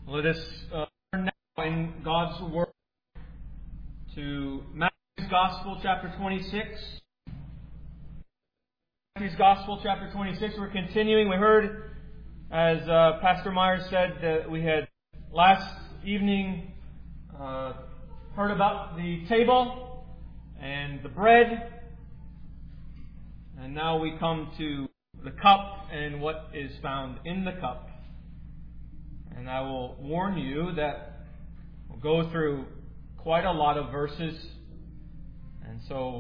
Let us turn now in God's Word to Matthew's Gospel, chapter 26. Matthew's Gospel, chapter 26. We're continuing. We heard, as Pastor Myers said, that we had last evening heard about the table and the bread. And now we come to the cup and what is found in the cup. And I will warn you that we'll go through quite a lot of verses. And so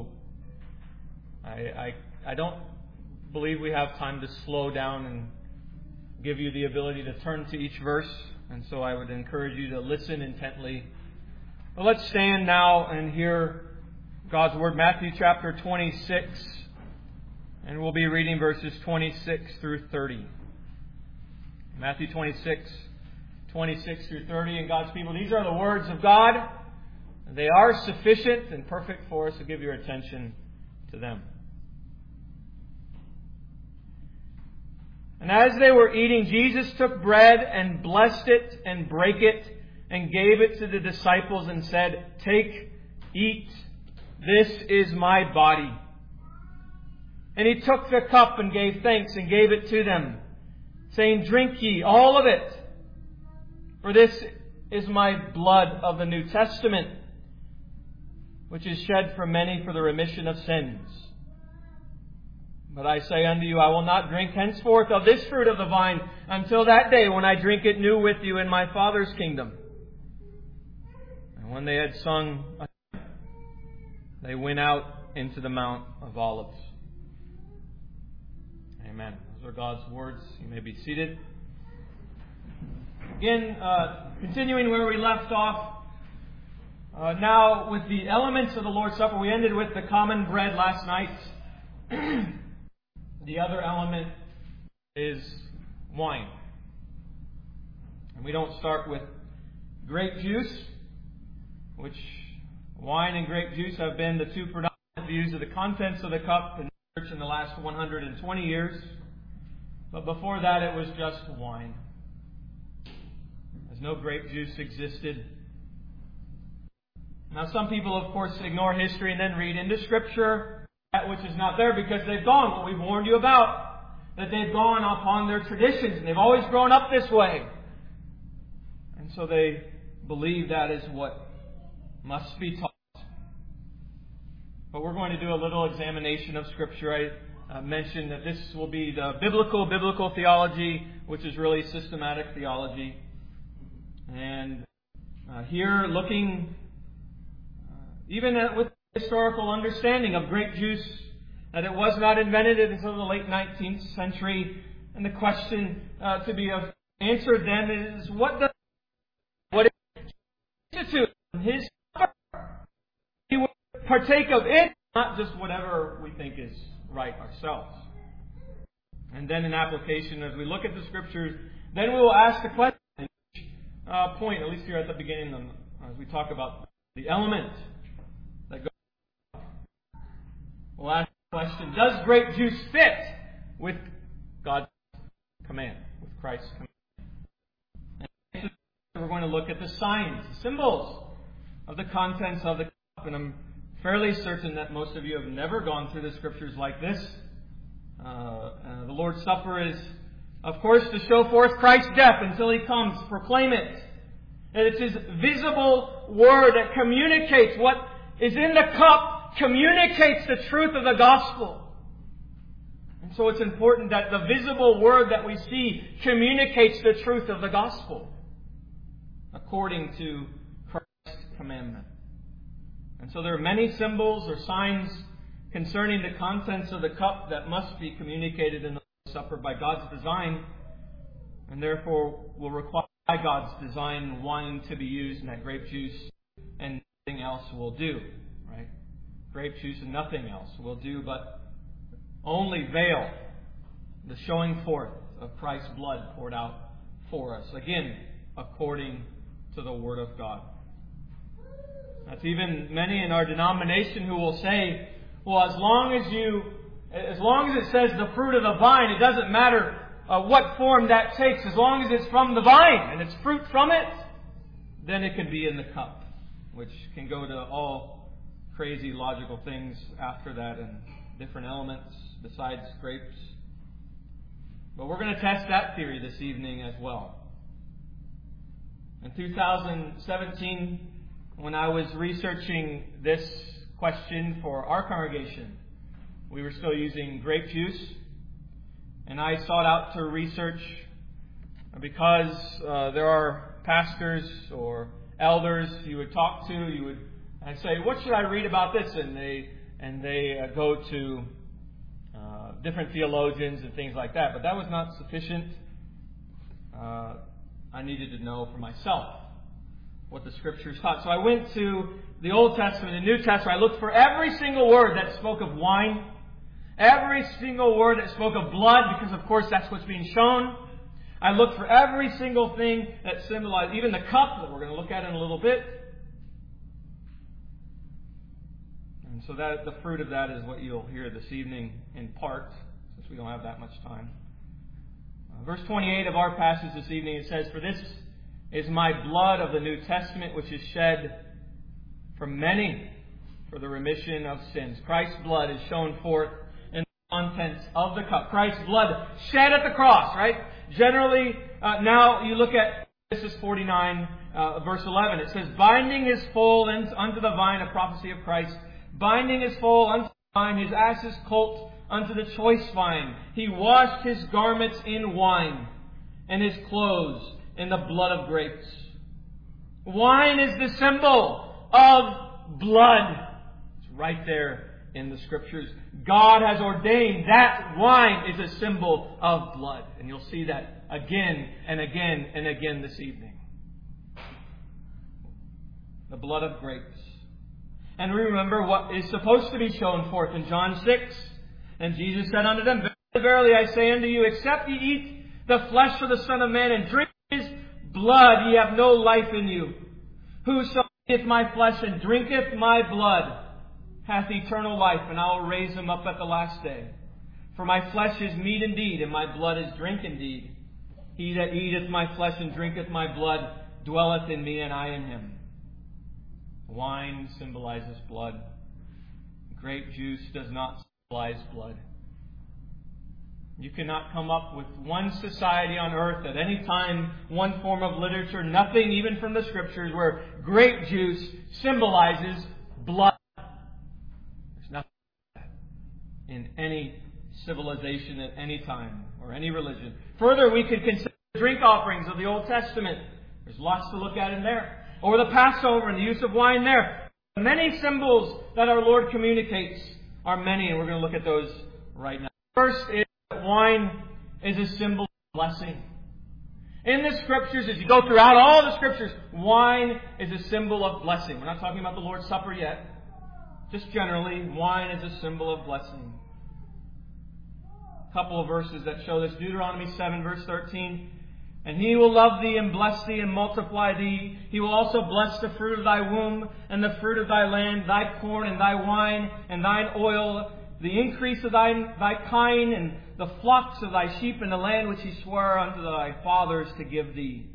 I don't believe we have time to slow down and give you the ability to turn to each verse. And so I would encourage you to listen intently. But let's stand now and hear God's Word, Matthew chapter 26. And we'll be reading verses 26 through 30. Matthew 26 through 30. And God's people, these are the words of God. They are sufficient and perfect for us, to give your attention to them. And as they were eating, Jesus took bread and blessed it and brake it and gave it to the disciples and said, "Take, eat, this is my body." And He took the cup and gave thanks and gave it to them, saying, "Drink ye all of it, for this is my blood of the New Testament, which is shed for many for the remission of sins. But I say unto you, I will not drink henceforth of this fruit of the vine until that day when I drink it new with you in my Father's kingdom." And when they had sung, they went out into the Mount of Olives. Amen. Those are God's words. You may be seated. Again, continuing where we left off, now with the elements of the Lord's Supper. We ended with the common bread last night. The other element is wine. And we don't start with grape juice, which wine and grape juice have been the two predominant views of the contents of the cup in the church in the last 120 years. But before that, it was just wine. As no grape juice existed. Now, some people, of course, ignore history and then read into Scripture that which is not there because they've gone, what we've warned you about, that they've gone upon their traditions and they've always grown up this way. And so they believe that is what must be taught. But we're going to do a little examination of Scripture. I mentioned that this will be the biblical theology, which is really systematic theology. And here looking even with historical understanding of grape juice, that it was not invented until the late 19th century. And the question to be answered then is, what is institute His supper? He would partake of it, not just whatever we think is right ourselves. And then in application, as we look at the Scriptures, then we will ask the question, point, at least here at the beginning, as we talk about the element that goes. We'll ask the question, does grape juice fit with God's command, with Christ's command? And we're going to look at the signs, symbols of the contents of the cup. And I'm fairly certain that most of you have never gone through the Scriptures like this. The Lord's Supper is, of course, to show forth Christ's death until He comes. Proclaim it. And it's His visible Word that communicates what is in the cup, communicates the truth of the gospel. And so it's important that the visible Word that we see communicates the truth of the gospel according to Christ's commandment. And so there are many symbols or signs concerning the contents of the cup that must be communicated in the Supper by God's design, and therefore will require God's design wine to be used, and that grape juice and nothing else will do. Right? Grape juice and nothing else will do, but only veil the showing forth of Christ's blood poured out for us. Again, according to the Word of God. That's even many in our denomination who will say, well, as long as it says the fruit of the vine, it doesn't matter what form that takes. As long as it's from the vine and it's fruit from it, then it can be in the cup, which can go to all crazy logical things after that and different elements besides grapes. But we're going to test that theory this evening as well. In 2017, when I was researching this question for our congregation, we were still using grape juice. And I sought out to research because there are pastors or elders you would talk to, you would say, what should I read about this? And they go to different theologians and things like that. But that was not sufficient. I needed to know for myself what the Scriptures taught. So I went to the Old Testament and New Testament. I looked for every single word that spoke of wine, every single word that spoke of blood, because of course that's what's being shown. I looked for every single thing that symbolized, even the cup that we're going to look at in a little bit. And so that the fruit of that is what you'll hear this evening in part, since we don't have that much time. Verse 28 of our passage this evening, it says, "For this is my blood of the New Testament, which is shed for many for the remission of sins." Christ's blood is shown forth in the contents of the cup. Christ's blood shed at the cross, right? Generally, now you look at Genesis 49, verse 11. It says, "Binding his foal unto the vine," a prophecy of Christ. "Binding his foal unto the vine, his ass's colt unto the choice vine. He washed his garments in wine, and his clothes in the blood of grapes." Wine is the symbol of blood. It's right there in the Scriptures. God has ordained that wine is a symbol of blood. And you'll see that again and again and again this evening. The blood of grapes. And remember what is supposed to be shown forth in John 6. "And Jesus said unto them, Verily, verily, I say unto you, except ye eat the flesh of the Son of Man and drink his blood, ye have no life in you. Whoso eateth my flesh and drinketh my blood hath eternal life, and I will raise him up at the last day. For my flesh is meat indeed, and my blood is drink indeed. He that eateth my flesh and drinketh my blood dwelleth in me, and I in him." Wine symbolizes blood. Grape juice does not symbolize blood. You cannot come up with one society on earth at any time, one form of literature, nothing even from the Scriptures, where grape juice symbolizes blood. There's nothing like that in any civilization at any time or any religion. Further, we could consider the drink offerings of the Old Testament. There's lots to look at in there. Or the Passover and the use of wine there. The many symbols that our Lord communicates are many, and we're going to look at those right now. First is that wine is a symbol of blessing. In the Scriptures, as you go throughout all the Scriptures, wine is a symbol of blessing. We're not talking about the Lord's Supper yet. Just generally, wine is a symbol of blessing. A couple of verses that show this. Deuteronomy 7, verse 13. "And he will love thee and bless thee and multiply thee. He will also bless the fruit of thy womb and the fruit of thy land, thy corn and thy wine and thine oil, the increase of thy kine and the flocks of thy sheep in the land which he swore unto thy fathers to give thee."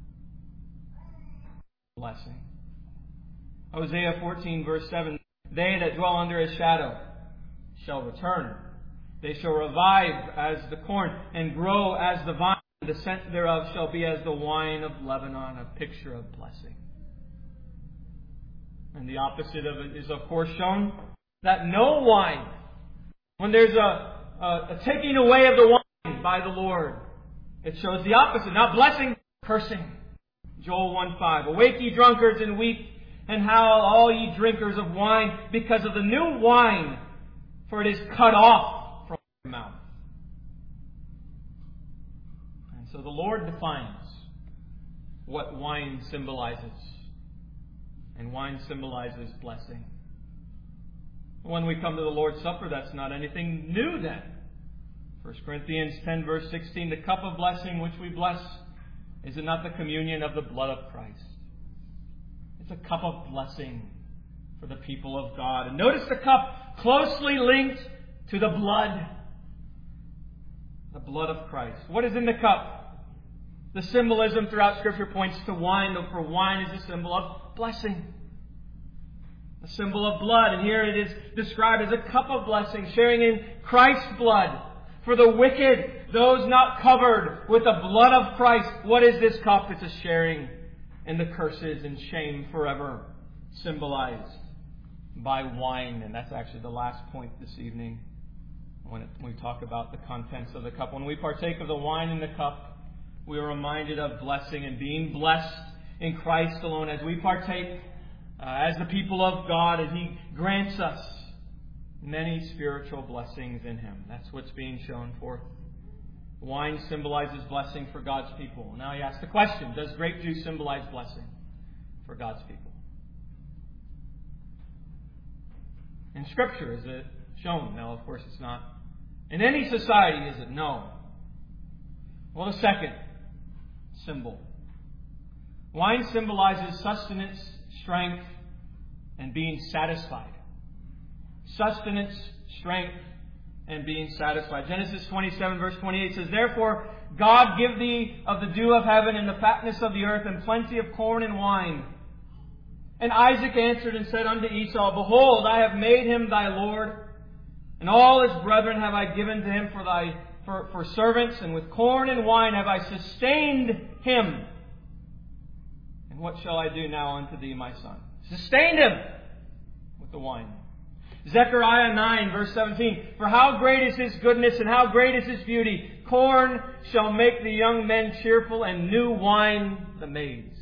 Blessing. Hosea 14, verse 7. "They that dwell under his shadow shall return. They shall revive as the corn and grow as the vine. The scent thereof shall be as the wine of Lebanon," a picture of blessing. And the opposite of it is, of course, shown that no wine, when there's a taking away of the wine by the Lord, it shows the opposite, not blessing, cursing. Joel 1:5, "Awake ye drunkards and weep, and howl all ye drinkers of wine, because of the new wine, for it is cut off from your mouth." So the Lord defines what wine symbolizes. And wine symbolizes blessing. When we come to the Lord's Supper, that's not anything new then. 1 Corinthians 10, verse 16, "The cup of blessing which we bless, is it not the communion of the blood of Christ?" It's a cup of blessing for the people of God. And notice the cup closely linked to the blood. The blood of Christ. What is in the cup? The symbolism throughout Scripture points to wine, for wine is a symbol of blessing. A symbol of blood. And here it is described as a cup of blessing, sharing in Christ's blood. For the wicked, those not covered with the blood of Christ, what is this cup? It's a sharing in the curses and shame forever, symbolized by wine. And that's actually the last point this evening when we talk about the contents of the cup. When we partake of the wine in the cup, we are reminded of blessing and being blessed in Christ alone as we partake as the people of God, as He grants us many spiritual blessings in Him. That's what's being shown forth. Wine symbolizes blessing for God's people. Now he asks the question, does grape juice symbolize blessing for God's people? In Scripture, is it shown? Now, of course, it's not. In any society, is it? No. Well, the second symbol. Wine symbolizes sustenance, strength, and being satisfied. Sustenance, strength, and being satisfied. Genesis 27 verse 28 says, Therefore God give thee of the dew of heaven and the fatness of the earth and plenty of corn and wine. And Isaac answered and said unto Esau, Behold, I have made him thy Lord, and all his brethren have I given to him for servants, and with corn and wine have I sustained him. And what shall I do now unto thee, my son? Sustained him with the wine. Zechariah 9 verse 17, For how great is His goodness and how great is His beauty. Corn shall make the young men cheerful and new wine the maids.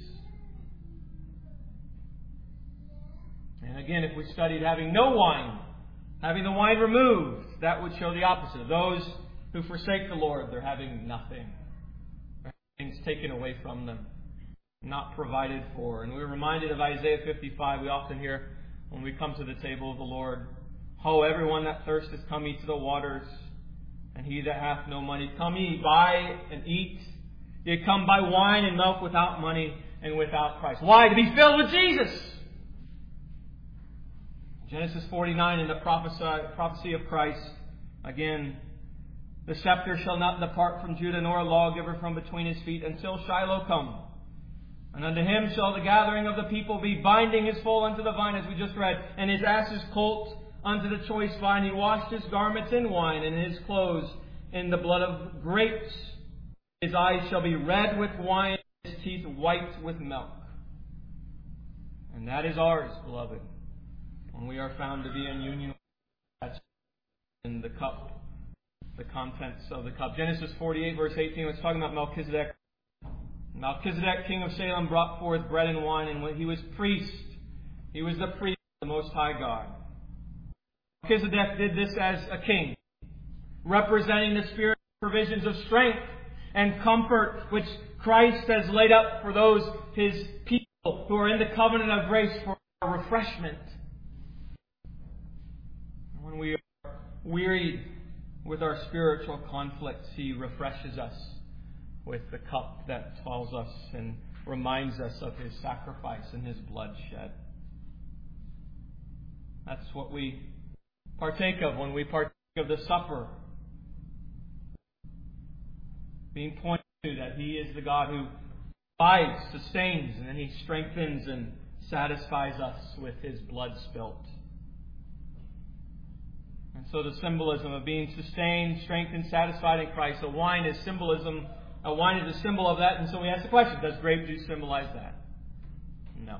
And again, if we studied having no wine, having the wine removed, that would show the opposite. Those who forsake the Lord, they're having nothing. Things taken away from them, not provided for. And we're reminded of Isaiah 55. We often hear when we come to the table of the Lord, Ho, everyone that thirsteth, come eat to the waters, and he that hath no money, come ye, buy and eat. Ye come buy wine and milk without money and without price. Why? To be filled with Jesus. Genesis 49 in the prophecy of Christ. Again, the scepter shall not depart from Judah, nor a lawgiver from between his feet, until Shiloh come. And unto him shall the gathering of the people be, binding his foal unto the vine, as we just read, and his ass's colt unto the choice vine. He washed his garments in wine, and his clothes in the blood of grapes. His eyes shall be red with wine, his teeth white with milk. And that is ours, beloved, when we are found to be in union with that in the cup, the contents of the cup. Genesis 48 verse 18, it's talking about Melchizedek. Melchizedek, king of Salem, brought forth bread and wine, and when he was priest, he was the priest of the Most High God. Melchizedek did this as a king, representing the spiritual provisions of strength and comfort which Christ has laid up for those His people who are in the covenant of grace for refreshment. When we are wearied with our spiritual conflicts, He refreshes us with the cup that calls us and reminds us of His sacrifice and His blood shed. That's what we partake of when we partake of the supper. Being pointed to that He is the God who provides, sustains, and then He strengthens and satisfies us with His blood spilt. And so the symbolism of being sustained, strengthened, satisfied in Christ. A wine is symbolism. A wine is a symbol of that. And so we ask the question, does grape juice symbolize that? No.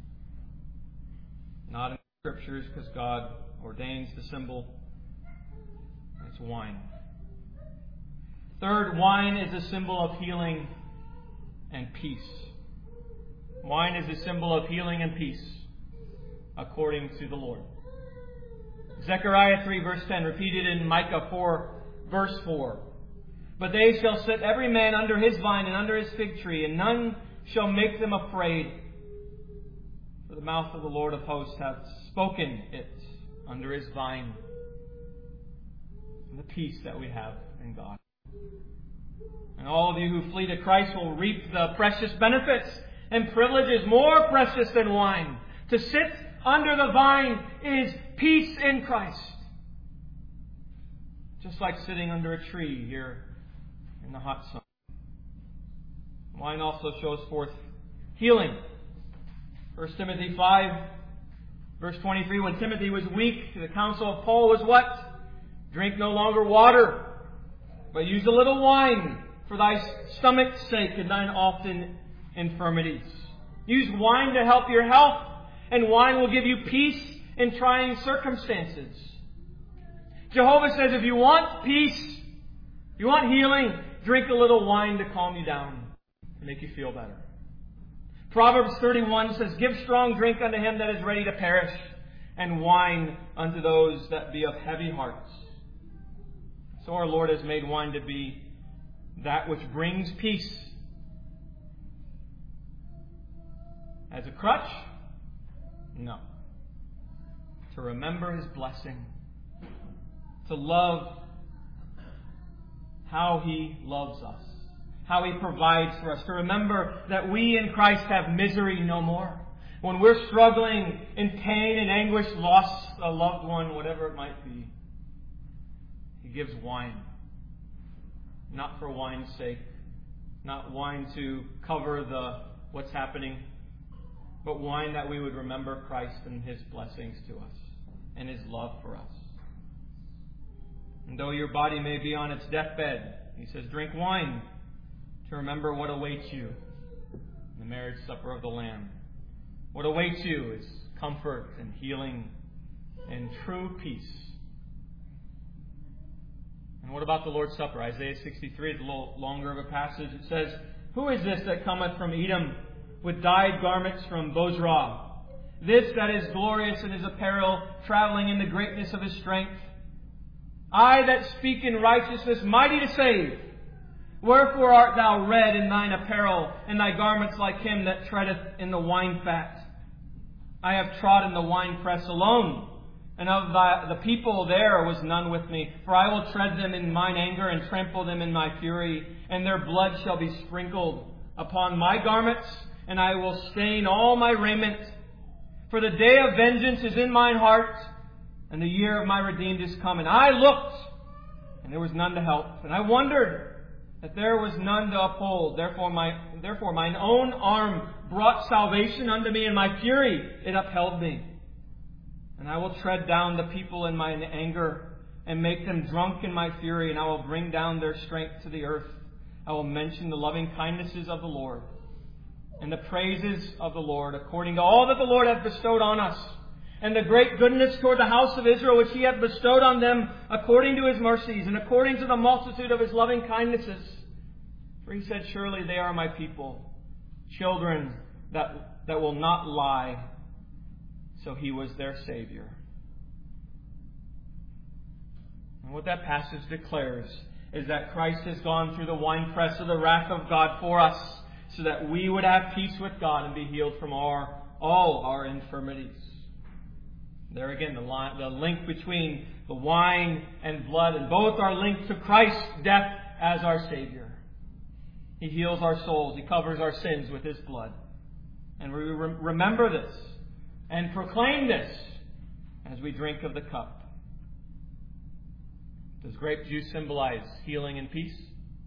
Not in the Scriptures, because God ordains the symbol. It's wine. Third, wine is a symbol of healing and peace. Wine is a symbol of healing and peace, according to the Lord. Zechariah 3 verse 10, repeated in Micah 4 verse 4. But they shall sit every man under his vine and under his fig tree, and none shall make them afraid. For the mouth of the Lord of hosts hath spoken it under His vine. And the peace that we have in God. And all of you who flee to Christ will reap the precious benefits and privileges more precious than wine. To sit under the vine is peace in Christ. Just like sitting under a tree here in the hot sun. Wine also shows forth healing. 1 Timothy 5, verse 23, when Timothy was weak, the counsel of Paul was what? Drink no longer water, but use a little wine for thy stomach's sake and thine often infirmities. Use wine to help your health, and wine will give you peace in trying circumstances. Jehovah says if you want peace, if you want healing, drink a little wine to calm you down, to make you feel better. Proverbs 31 says, give strong drink unto him that is ready to perish, and wine unto those that be of heavy hearts. So our Lord has made wine to be that which brings peace. As a crutch? No. To remember His blessing. To love how He loves us. How He provides for us. To remember that we in Christ have misery no more. When we're struggling in pain and anguish, lost a loved one, whatever it might be, He gives wine. Not for wine's sake. Not wine to cover what's happening. But wine that we would remember Christ and His blessings to us. And His love for us. And though your body may be on its deathbed, He says, drink wine to remember what awaits you in the marriage supper of the Lamb. What awaits you is comfort and healing and true peace. And what about the Lord's Supper? Isaiah 63 is a little longer of a passage. It says, who is this that cometh from Edom with dyed garments from Bozrah? This that is glorious in his apparel, traveling in the greatness of his strength. I that speak in righteousness, mighty to save. Wherefore art thou red in thine apparel, and thy garments like him that treadeth in the wine fat? I have trodden the winepress alone, and of the people there was none with me. For I will tread them in mine anger, and trample them in my fury, and their blood shall be sprinkled upon my garments, and I will stain all my raiment. For the day of vengeance is in mine heart, and the year of my redeemed is come. And I looked, and there was none to help. And I wondered that there was none to uphold. Therefore mine own arm brought salvation unto me, and my fury it upheld me. And I will tread down the people in mine anger, and make them drunk in my fury, and I will bring down their strength to the earth. I will mention the loving kindnesses of the Lord, and the praises of the Lord, according to all that the Lord hath bestowed on us, and the great goodness toward the house of Israel, which He hath bestowed on them, according to His mercies, and according to the multitude of His loving kindnesses. For He said, surely they are my people, children that will not lie. So He was their Savior. And what that passage declares is that Christ has gone through the winepress of the wrath of God for us, so that we would have peace with God and be healed from all our infirmities. There again, the link between the wine and blood, and both are linked to Christ's death as our Savior. He heals our souls. He covers our sins with His blood. And we remember this and proclaim this as we drink of the cup. Does grape juice symbolize healing and peace?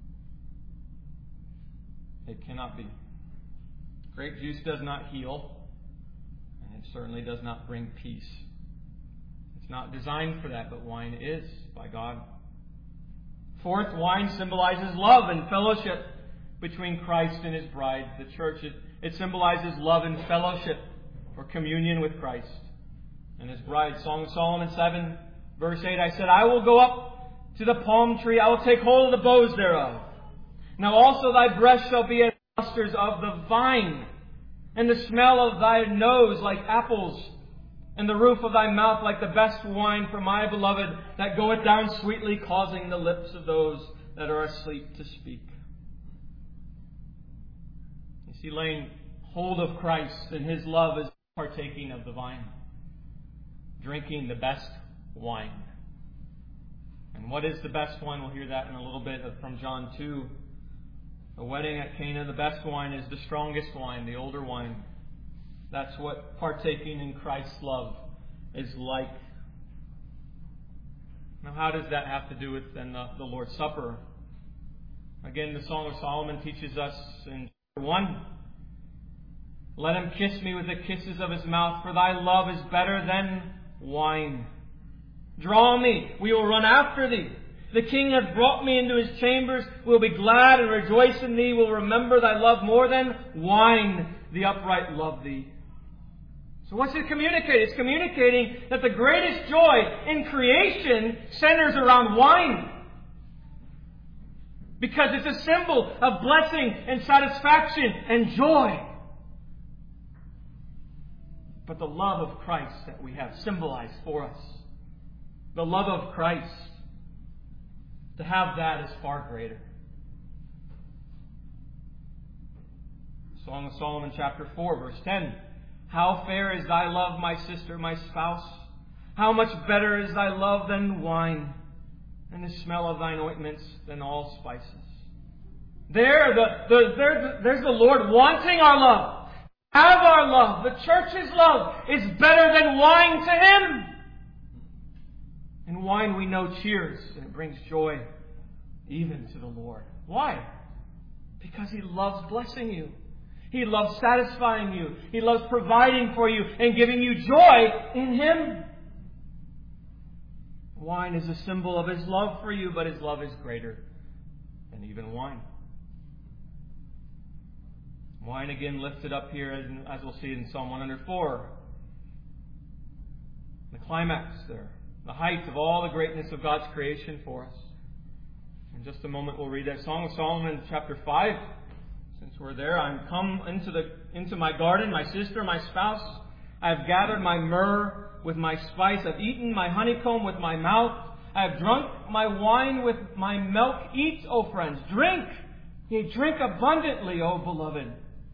It cannot be. Grape juice does not heal, and it certainly does not bring peace. It's not designed for that, but wine is by God. Fourth, wine symbolizes love and fellowship between Christ and His bride, the church. It symbolizes love and fellowship or communion with Christ and His bride. Song of Solomon 7, verse 8, I said, I will go up to the palm tree, I will take hold of the boughs thereof. Now also thy breast shall be as clusters of the vine, and the smell of thy nose like apples, and the roof of thy mouth like the best wine for my beloved, that goeth down sweetly, causing the lips of those that are asleep to speak. You see, laying hold of Christ and His love is partaking of the vine, drinking the best wine. And what is the best wine? We'll hear that in a little bit from John 2. The wedding at Cana, the best wine is the strongest wine, the older wine. That's what partaking in Christ's love is like. Now, how does that have to do with then the Lord's Supper? Again, the Song of Solomon teaches us in chapter 1, let him kiss me with the kisses of his mouth, for thy love is better than wine. Draw me, we will run after thee. The King hath brought me into his chambers. We will be glad and rejoice in thee. We will remember thy love more than wine. The upright love thee. So what's it communicating? It's communicating that the greatest joy in creation centers around wine. Because it's a symbol of blessing and satisfaction and joy. But the love of Christ that we have symbolized for us, the love of Christ, to have that is far greater. Song of Solomon chapter 4 verse 10. How fair is thy love, my sister, my spouse. How much better is thy love than wine, and the smell of thine ointments than all spices. There's the Lord wanting our love. Have our love. The church's love is better than wine to Him. And wine we know cheers, and it brings joy even to the Lord. Why? Because He loves blessing you. He loves satisfying you. He loves providing for you and giving you joy in Him. Wine is a symbol of His love for you, but His love is greater than even wine. Wine again lifted up here, as we'll see in Psalm 104. The climax there. The height of all the greatness of God's creation for us. In just a moment we'll read that Song of Solomon chapter 5. Since we're there, I'm come into my garden, my sister, my spouse. I have gathered my myrrh with my spice. I've eaten my honeycomb with my mouth. I have drunk my wine with my milk. Eat, O friends, drink. Yea, drink abundantly, O beloved.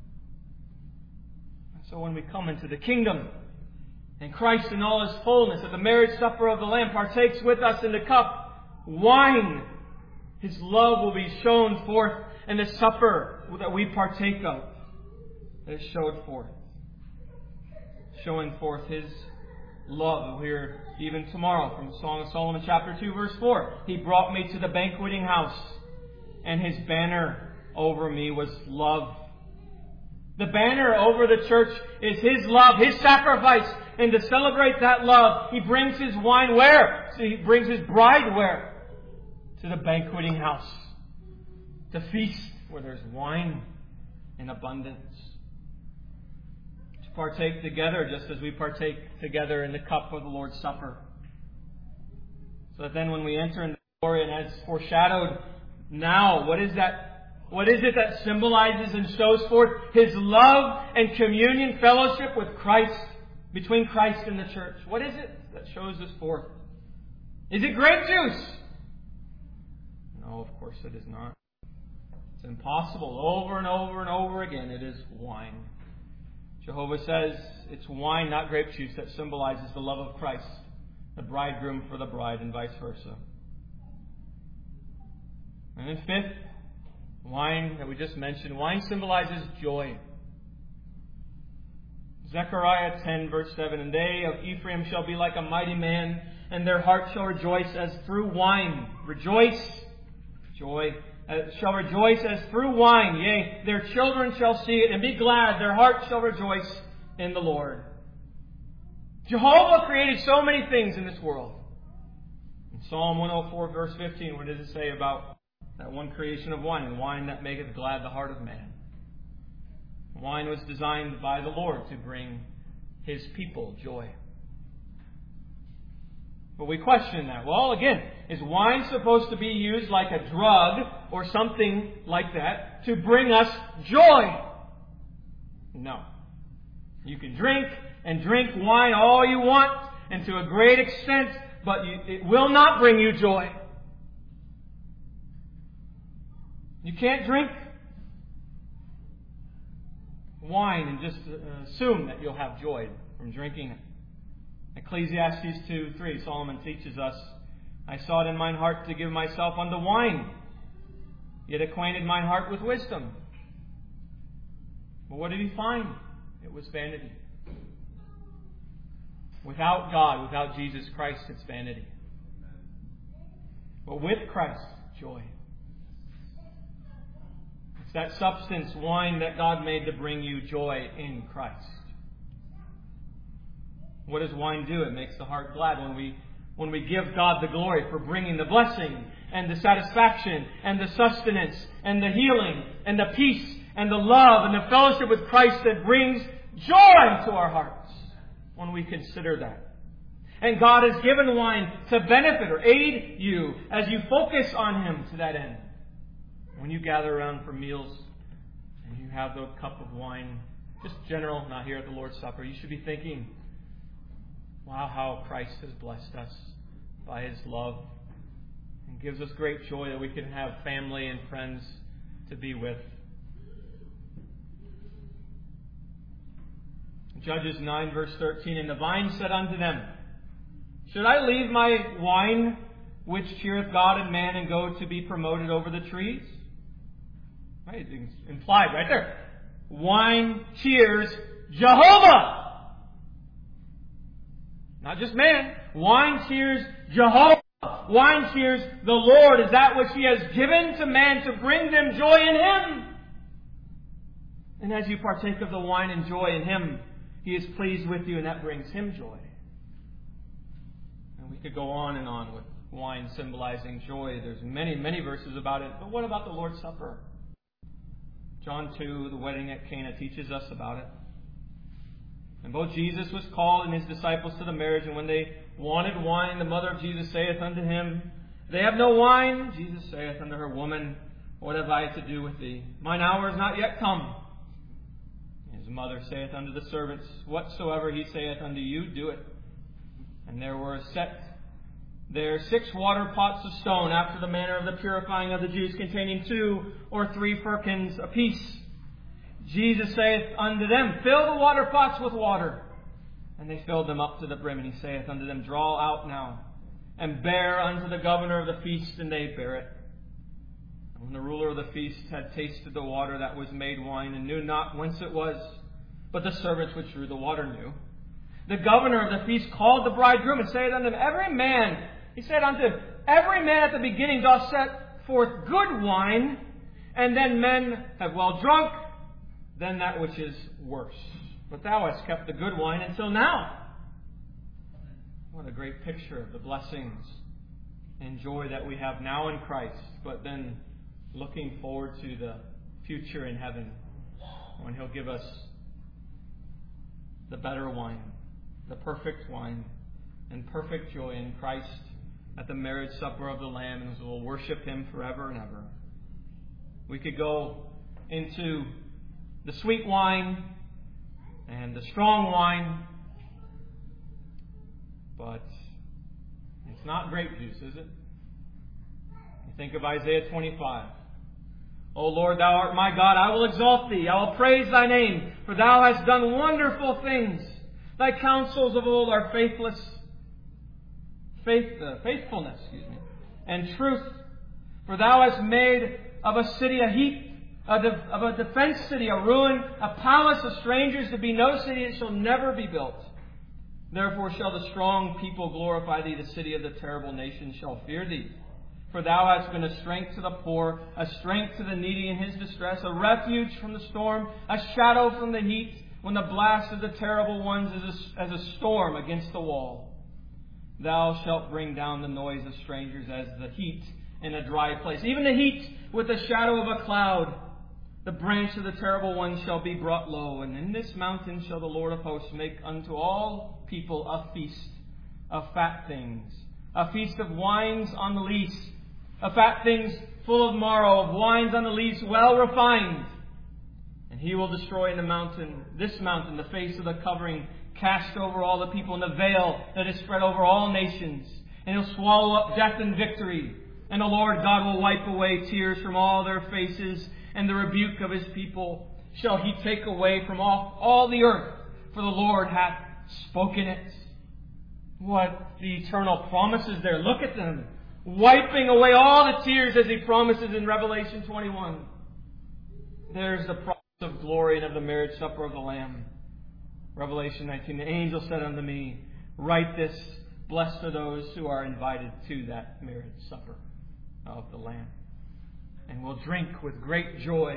So when we come into the kingdom, and Christ in all His fullness at the marriage supper of the Lamb partakes with us in the cup, wine, His love will be shown forth in the supper that we partake of. That is showed forth. Showing forth His love. We'll hear even tomorrow from the Song of Solomon chapter 2 verse 4. He brought me to the banqueting house, and His banner over me was love. The banner over the church is His love, His sacrifice. And to celebrate that love, He brings His wine where? So He brings His bride where? To the banqueting house. To feast where there's wine in abundance. To partake together just as we partake together in the cup of the Lord's Supper. So that then when we enter into the glory, and as foreshadowed now, what is that? What is it that symbolizes and shows forth His love and communion fellowship with Christ, between Christ and the church? What is it that shows this forth? Is it grape juice? No, of course it is not. It's impossible. Over and over and over again, it is wine. Jehovah says it's wine, not grape juice, that symbolizes the love of Christ, the bridegroom for the bride, and vice versa. And then fifth, wine that we just mentioned. Wine symbolizes joy. Zechariah 10 verse 7. And they of Ephraim shall be like a mighty man, and their heart shall rejoice as through wine. Rejoice. Joy. Shall rejoice as through wine. Yea, their children shall see it and be glad. Their heart shall rejoice in the Lord. Jehovah created so many things in this world. In Psalm 104 verse 15, what does it say about that one creation of wine? And wine that maketh glad the heart of man. Wine was designed by the Lord to bring His people joy. But we question that. Well, again, is wine supposed to be used like a drug or something like that to bring us joy? No. You can drink and drink wine all you want and to a great extent, but it will not bring you joy. You can't drink wine and just assume that you'll have joy from drinking it. Ecclesiastes 2:3, Solomon teaches us, I sought in mine heart to give myself unto wine, yet acquainted mine heart with wisdom. But what did he find? It was vanity. Without God, without Jesus Christ, it's vanity. But with Christ, joy. that substance, wine that God made to bring you joy in Christ. What does wine do? It makes the heart glad when we give God the glory for bringing the blessing and the satisfaction and the sustenance and the healing and the peace and the love and the fellowship with Christ that brings joy to our hearts when we consider that. And God has given wine to benefit or aid you as you focus on Him to that end. When you gather around for meals and you have the cup of wine, just general, not here at the Lord's Supper, you should be thinking, wow, how Christ has blessed us by His love and gives us great joy that we can have family and friends to be with. Judges 9 verse 13, and the vine said unto them, should I leave my wine which cheereth God and man and go to be promoted over the trees? Right, it's implied right there. Wine cheers Jehovah. Not just man. Wine cheers Jehovah. Wine cheers the Lord as that which He has given to man to bring them joy in Him. And as you partake of the wine and joy in Him, He is pleased with you and that brings Him joy. And we could go on with wine symbolizing joy. There's many, many verses about it. But what about the Lord's Supper? John 2, the wedding at Cana, teaches us about it. And both Jesus was called and His disciples to the marriage. And when they wanted wine, the mother of Jesus saith unto Him, they have no wine. Jesus saith unto her, woman, what have I to do with thee? Mine hour is not yet come. His mother saith unto the servants, whatsoever He saith unto you, do it. And there were set there 6 water pots of stone, after the manner of the purifying of the Jews, containing 2 or 3 firkins apiece. Jesus saith unto them, fill the water pots with water. And they filled them up to the brim. And He saith unto them, draw out now, and bear unto the governor of the feast. And they bear it. And when the ruler of the feast had tasted the water that was made wine, and knew not whence it was, but the servants which drew the water knew, the governor of the feast called the bridegroom, and saith unto him, every man at the beginning doth set forth good wine, and then men have well drunk, then that which is worse. But thou hast kept the good wine until now. What a great picture of the blessings and joy that we have now in Christ, but then looking forward to the future in heaven when He'll give us the better wine, the perfect wine, and perfect joy in Christ at the marriage supper of the Lamb, and we'll worship Him forever and ever. We could go into the sweet wine and the strong wine, but it's not grape juice, is it? You think of Isaiah 25. O Lord, Thou art my God, I will exalt Thee, I will praise Thy name, for Thou hast done wonderful things. Thy counsels of old are faithfulness, and truth. For Thou hast made of a city a heap, of a defenced city a ruin, a palace of strangers to be no city, it shall never be built. Therefore shall the strong people glorify Thee, the city of the terrible nation shall fear Thee. For Thou hast been a strength to the poor, a strength to the needy in his distress, a refuge from the storm, a shadow from the heat, when the blast of the terrible ones is as a storm against the wall. Thou shalt bring down the noise of strangers as the heat in a dry place, even the heat with the shadow of a cloud. The branch of the terrible one shall be brought low, and in this mountain shall the Lord of hosts make unto all people a feast of fat things, a feast of wines on the lees, of fat things full of marrow, of wines on the lees well refined. And He will destroy in this mountain, the face of the covering cast over all the people, and the veil that is spread over all nations. And He'll swallow up death and victory. And the Lord God will wipe away tears from all their faces, and the rebuke of His people shall He take away from off all the earth, for the Lord hath spoken it. What the eternal promises there. Look at them. Wiping away all the tears as He promises in Revelation 21. There's the promise of glory and of the marriage supper of the Lamb. Revelation 19, the angel said unto me, write this, blessed are those who are invited to that marriage supper of the Lamb, and will drink with great joy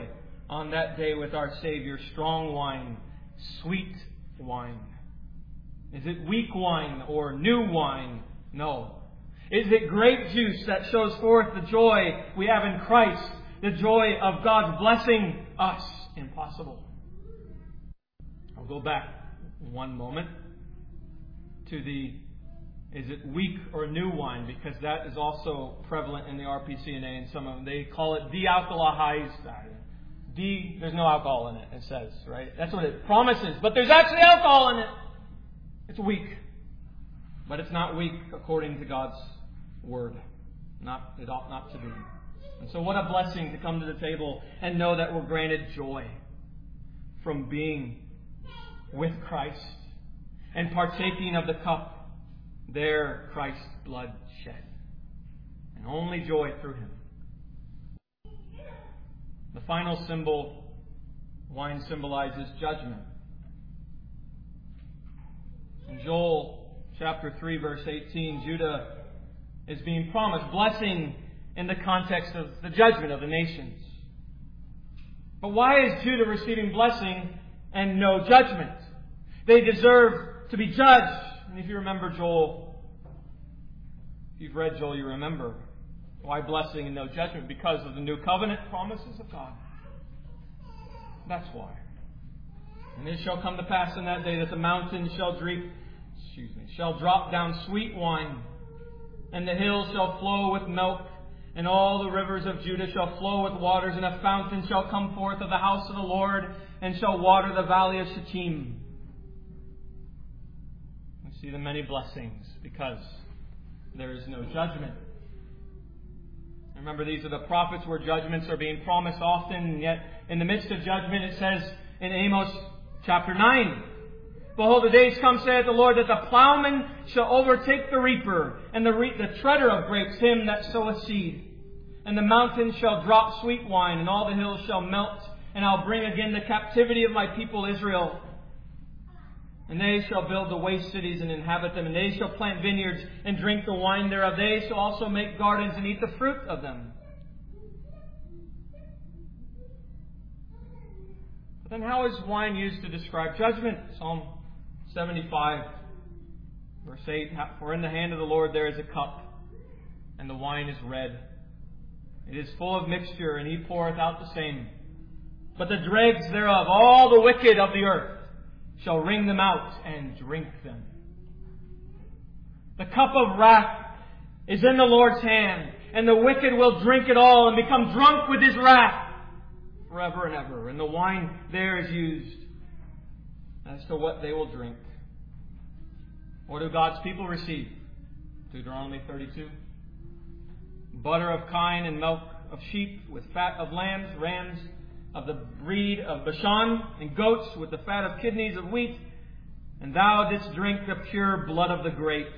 on that day with our Savior strong wine, sweet wine? Is it weak wine or new wine? No. Is it grape juice that shows forth the joy we have in Christ, the joy of God's blessing us? Impossible. I'll go back one moment to the is it weak or new wine, because that is also prevalent in the RPCNA and some of them. They call it de-alcoholized. There's no alcohol in it, it says, right? That's what it promises. But there's actually alcohol in it. It's weak. But it's not weak according to God's Word. It ought not to be. And so what a blessing to come to the table and know that we're granted joy from being with Christ and partaking of the cup, there Christ's blood shed. And only joy through Him. The final symbol, wine symbolizes judgment. In Joel chapter 3 verse 18, Judah is being promised blessing in the context of the judgment of the nations. But why is Judah receiving blessing and no judgment? They deserve to be judged. And if you remember Joel, if you've read Joel, you remember why blessing and no judgment? Because of the new covenant promises of God. That's why. And it shall come to pass in that day that the mountains shall drop down sweet wine, and the hills shall flow with milk, and all the rivers of Judah shall flow with waters, and a fountain shall come forth of the house of the Lord, and shall water the valley of Shittim. We see the many blessings because there is no judgment. Remember, these are the prophets where judgments are being promised often, and yet in the midst of judgment it says in Amos chapter 9, Behold, the days come, saith the Lord, that the plowman shall overtake the reaper, and the treader of grapes him that soweth seed. And the mountains shall drop sweet wine, and all the hills shall melt, and I'll bring again the captivity of my people Israel. And they shall build the waste cities and inhabit them, and they shall plant vineyards and drink the wine thereof. They shall also make gardens and eat the fruit of them. But then how is wine used to describe judgment? Psalm 75, verse 8, For in the hand of the Lord there is a cup, and the wine is red. It is full of mixture, and He poureth out the same. But the dregs thereof, all the wicked of the earth, shall wring them out and drink them. The cup of wrath is in the Lord's hand, and the wicked will drink it all and become drunk with His wrath forever and ever. And the wine there is used as to what they will drink. What do God's people receive? Deuteronomy 32. Butter of kine and milk of sheep with fat of lambs, rams of the breed of Bashan, and goats with the fat of kidneys of wheat. And thou didst drink the pure blood of the grape.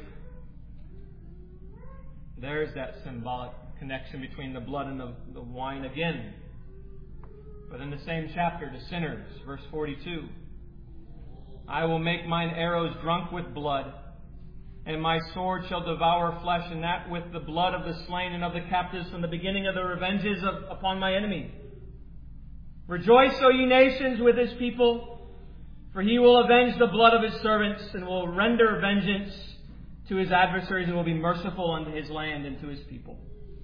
There's that symbolic connection between the blood and the wine again. But in the same chapter, to sinners, verse 42. I will make mine arrows drunk with blood, and my sword shall devour flesh, and that with the blood of the slain and of the captives from the beginning of the revenges upon my enemy. Rejoice, O ye nations, with His people, for He will avenge the blood of His servants, and will render vengeance to His adversaries, and will be merciful unto His land and to His people.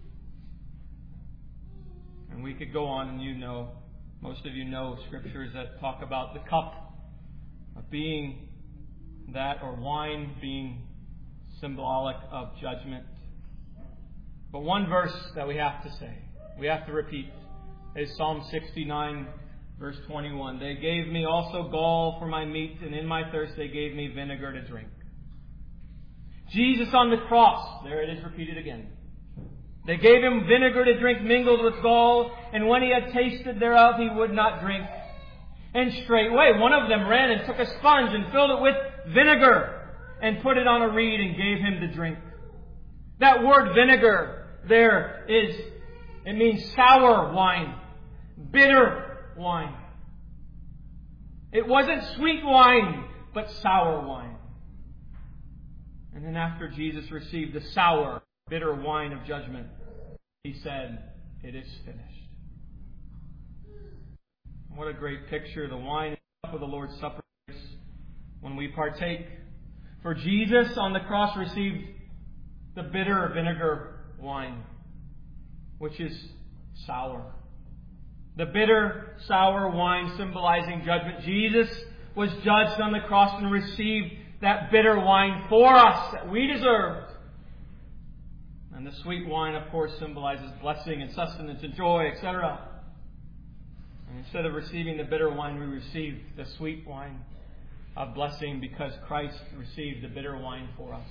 And we could go on, and most of you know scriptures that talk about the cup of being that, or wine being symbolic of judgment. But one verse that we have to say, we have to repeat, is Psalm 69, verse 21. They gave me also gall for my meat, and in my thirst they gave me vinegar to drink. Jesus on the cross, there it is repeated again. They gave Him vinegar to drink mingled with gall, and when He had tasted thereof, He would not drink. And straightway one of them ran and took a sponge and filled it with vinegar, and put it on a reed and gave Him to drink. That word vinegar there it means sour wine, bitter wine. It wasn't sweet wine, but sour wine. And then after Jesus received the sour, bitter wine of judgment, He said, it is finished. What a great picture the wine and cup of the Lord's Supper is when we partake. For Jesus on the cross received the bitter vinegar wine, which is sour. The bitter, sour wine symbolizing judgment. Jesus was judged on the cross and received that bitter wine for us that we deserved. And the sweet wine, of course, symbolizes blessing and sustenance and joy, etc. And instead of receiving the bitter wine, we receive the sweet wine of blessing because Christ received the bitter wine for us.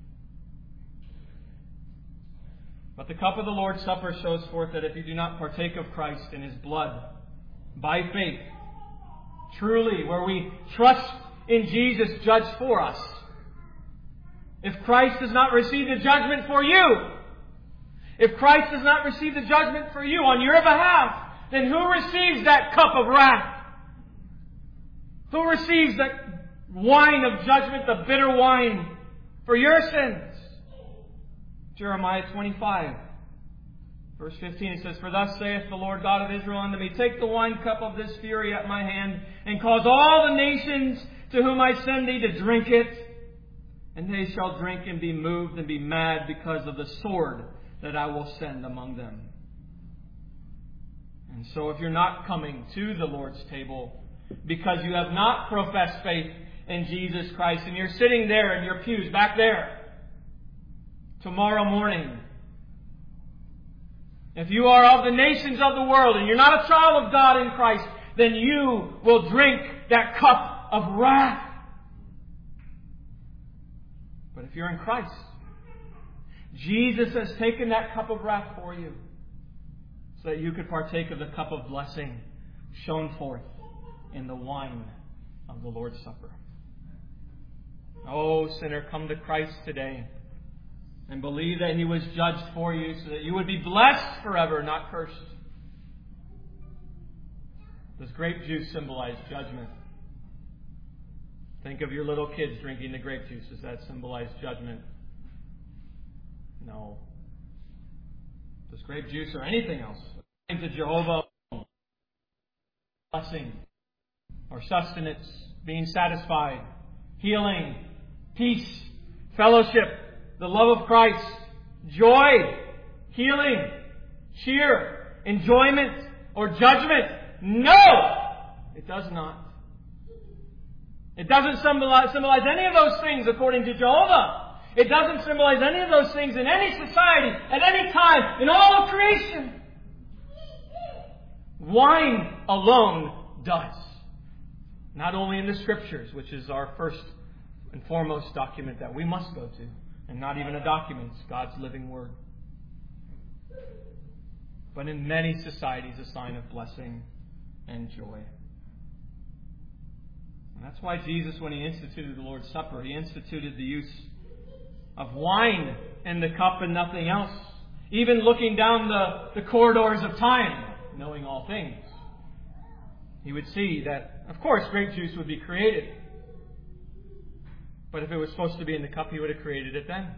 But the cup of the Lord's Supper shows forth that if you do not partake of Christ and His blood by faith, truly, where we trust in Jesus judged for us, if Christ does not receive the judgment for you, if Christ does not receive the judgment for you on your behalf, then who receives that cup of wrath? Who receives that wine of judgment, the bitter wine for your sins? Jeremiah 25, verse 15, it says, For thus saith the Lord God of Israel unto me, Take the wine cup of this fury at my hand, and cause all the nations to whom I send thee to drink it, and they shall drink and be moved and be mad because of the sword that I will send among them. And so if you're not coming to the Lord's table because you have not professed faith in Jesus Christ, and you're sitting there in your pews back there, tomorrow morning, if you are of the nations of the world and you're not a child of God in Christ, then you will drink that cup of wrath. But if you're in Christ, Jesus has taken that cup of wrath for you so that you could partake of the cup of blessing shown forth in the wine of the Lord's Supper. Oh, sinner, come to Christ today and believe that He was judged for you so that you would be blessed forever, not cursed. Does grape juice symbolize judgment? Think of your little kids drinking the grape juice. Does that symbolize judgment? No. Does grape juice or anything else to Jehovah blessing or sustenance, being satisfied, healing, peace, fellowship, the love of Christ, joy, healing, cheer, enjoyment, or judgment? No! It does not. It doesn't symbolize any of those things according to Jehovah. It doesn't symbolize any of those things in any society, at any time, in all of creation. Wine alone does. Not only in the Scriptures, which is our first and foremost document that we must go to. And not even a document, it's God's living Word. But in many societies, a sign of blessing and joy. And that's why Jesus, when He instituted the Lord's Supper, He instituted the use of wine in the cup and nothing else. Even looking down the corridors of time, knowing all things, He would see that, of course, grape juice would be created. But if it was supposed to be in the cup, He would have created it then.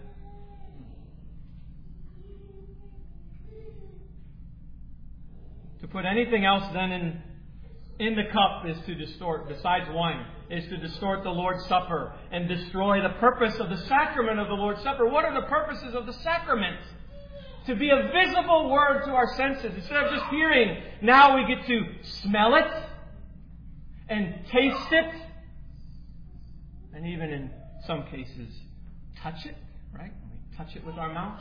To put anything else then in the cup is to distort, besides wine, is to distort the Lord's Supper and destroy the purpose of the sacrament of the Lord's Supper. What are the purposes of the sacrament? To be a visible word to our senses. Instead of just hearing, now we get to smell it and taste it. And even in some cases, touch it, right? We touch it with our mouth.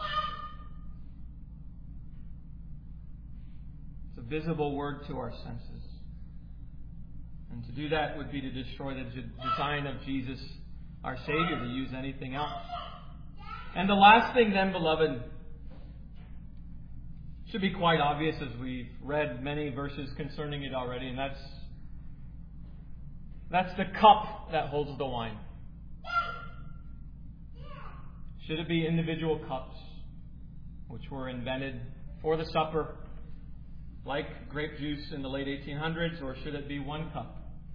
It's a visible word to our senses. And to do that would be to destroy the design of Jesus, our Savior, to use anything else. And the last thing then, beloved, should be quite obvious as we've read many verses concerning it already, and that's the cup that holds the wine. Should it be individual cups, which were invented for the supper, like grape juice in the late 1800s, or should it be one cup?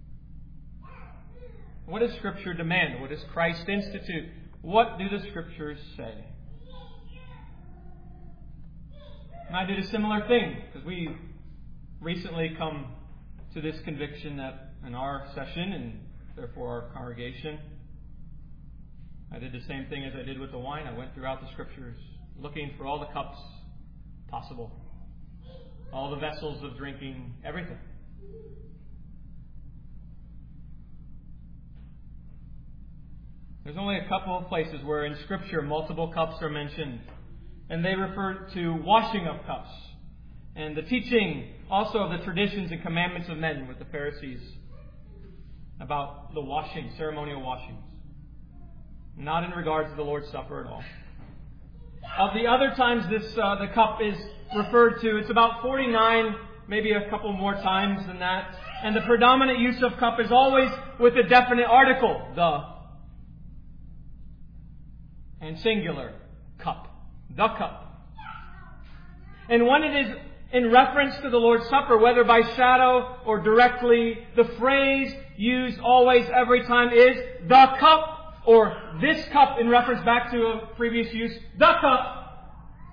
What does Scripture demand? What does Christ institute? What do the Scriptures say? And I did a similar thing, because we recently come to this conviction that in our session, and therefore our congregation, I did the same thing as I did with the wine. I went throughout the Scriptures looking for all the cups possible, all the vessels of drinking, everything. There's only a couple of places where in Scripture multiple cups are mentioned, and they refer to washing of cups and the teaching also of the traditions and commandments of men with the Pharisees about the washing, ceremonial washings. Not in regards to the Lord's Supper at all. Of the other times the cup is referred to, it's about 49, maybe a couple more times than that. And the predominant use of cup is always with a definite article, the, and singular, cup, the cup. And when it is in reference to the Lord's Supper, whether by shadow or directly, the phrase used always every time is the cup, or this cup in reference back to a previous use, the cup.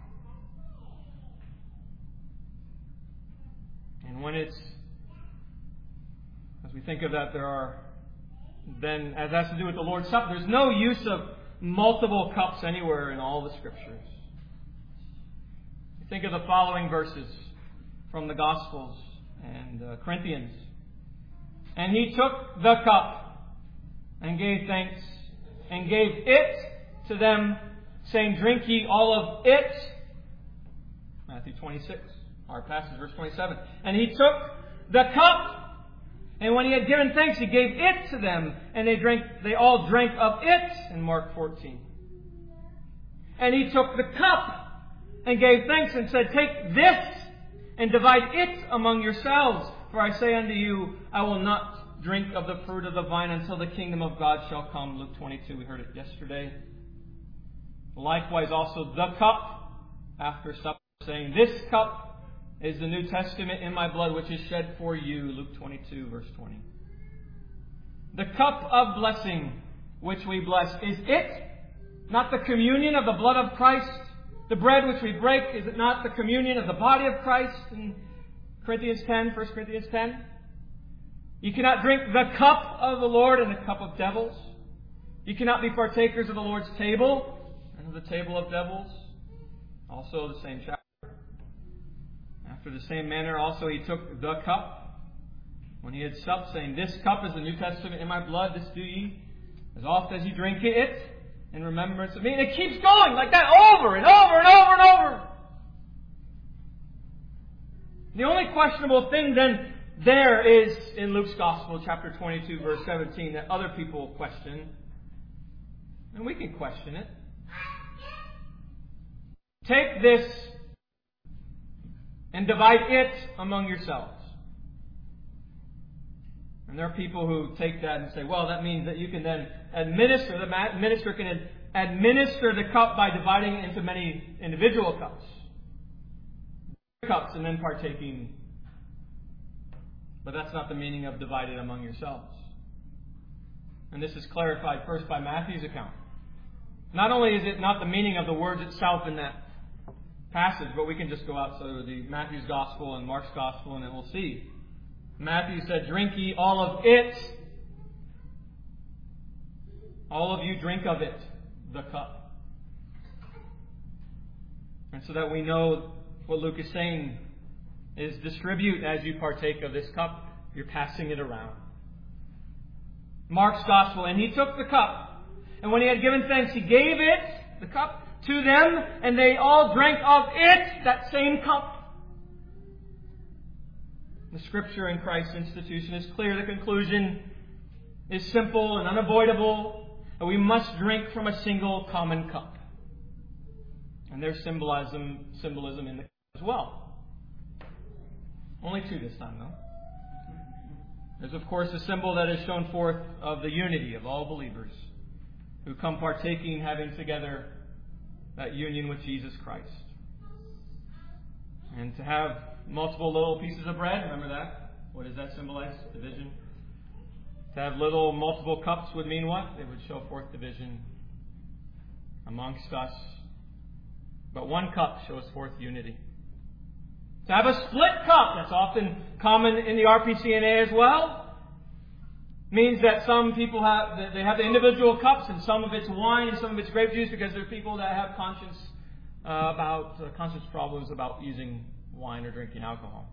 And when it's, as we think of that, there are then, as has to do with the Lord's Supper, there's no use of multiple cups anywhere in all the Scriptures. Think of the following verses from the Gospels and Corinthians. And he took the cup and gave thanks and gave it to them, saying, drink ye all of it. Matthew 26, our passage, verse 27. And he took the cup, and when he had given thanks, he gave it to them, and they all drank of it, in Mark 14. And he took the cup and gave thanks and said, take this and divide it among yourselves. For I say unto you, I will not drink of the fruit of the vine until the kingdom of God shall come. Luke 22, we heard it yesterday. Likewise also the cup after supper, saying, this cup is the New Testament in my blood, which is shed for you. Luke 22, verse 20. The cup of blessing which we bless, is it not the communion of the blood of Christ? The bread which we break, is it not the communion of the body of Christ? In 1 Corinthians 10. You cannot drink the cup of the Lord and the cup of devils. You cannot be partakers of the Lord's table and of the table of devils. Also the same chapter. After the same manner also he took the cup when he had supped, saying, this cup is the New Testament in my blood. This do ye as oft as ye drink it in remembrance of me. And it keeps going like that over and over and over and over. The only questionable thing then there is in Luke's Gospel, chapter 22, verse 17, that other people question. And we can question it. Take this and divide it among yourselves. And there are people who take that and say, well, that means that you can then administer, the minister can administer the cup by dividing it into many individual cups. And then partaking. But that's not the meaning of divided among yourselves. And this is clarified first by Matthew's account. Not only is it not the meaning of the words itself in that passage, but we can just go out to the Matthew's Gospel and Mark's Gospel and then we'll see. Matthew said, drink ye all of it. All of you drink of it, the cup. And so that we know what Luke is saying is distribute as you partake of this cup. You're passing it around. Mark's Gospel, and he took the cup, and when he had given thanks, he gave it, the cup, to them, and they all drank of it, that same cup. The Scripture in Christ's institution is clear. The conclusion is simple and unavoidable, and we must drink from a single common cup. And there's symbolism in the cup as well. Only two this time, though. There's, of course, a symbol that is shown forth of the unity of all believers who come partaking, having together that union with Jesus Christ. And to have multiple little pieces of bread, remember that? What does that symbolize? Division. To have little multiple cups would mean what? They would show forth division amongst us. But one cup shows forth unity. To have a split cup, that's often common in the RPCNA as well, means that some people have the individual cups, and some of it's wine and some of it's grape juice, because there are people that have conscience problems about using wine or drinking alcohol.